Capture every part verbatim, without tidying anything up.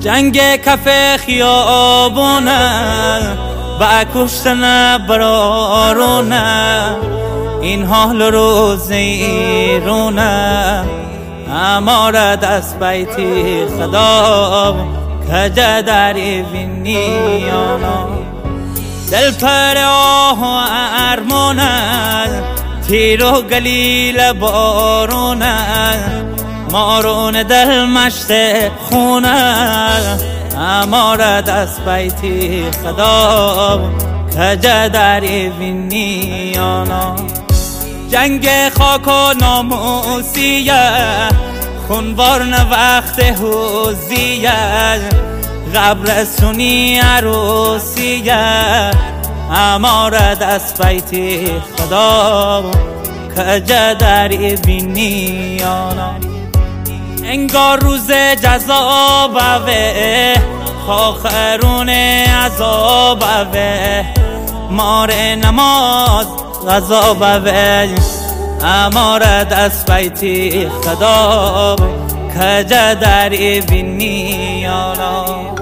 جنگ کف خیابونه و کشتن برارونه، این حال روز ایرونه. امارت از بیتی خدا کجا داری وینیانا، دل پر آه و ارمونه، تیر و گلیل بارونه، مارون دل مشت خونه. امارت از بیتی خدا کجا داری وینیانا، جنگ خاک و ناموسیه، خونبار نه وقت حوزیه، قبر سونی عروسیه. امارت از بیتی خدا کجا داری وینیانا، انگار روز جزا بوه، آخرون عذاب بوه، مار نماز غذا بوه. امارت از بیتی خدا کجا داری وینیانا،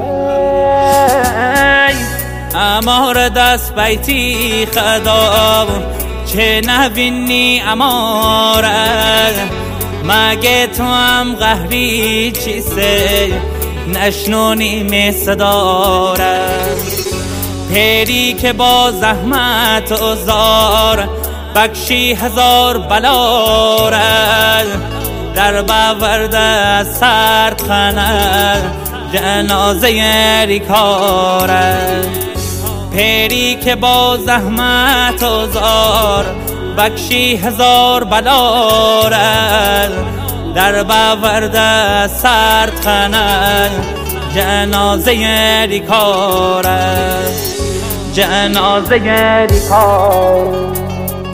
امارت از بیتی خدا چه نبینی امارت، مگه تو هم قهری چیسته نشنونی می صدارت، پیری که با زحمت و زار بکشی هزار بلارت، در باورده سرد خنه جنازه ریکارت، پیری که با زحمت و زار بکشی هزار بلارت، در باورده سرد خنه جنازه ریکارت، جنازه ریکارت.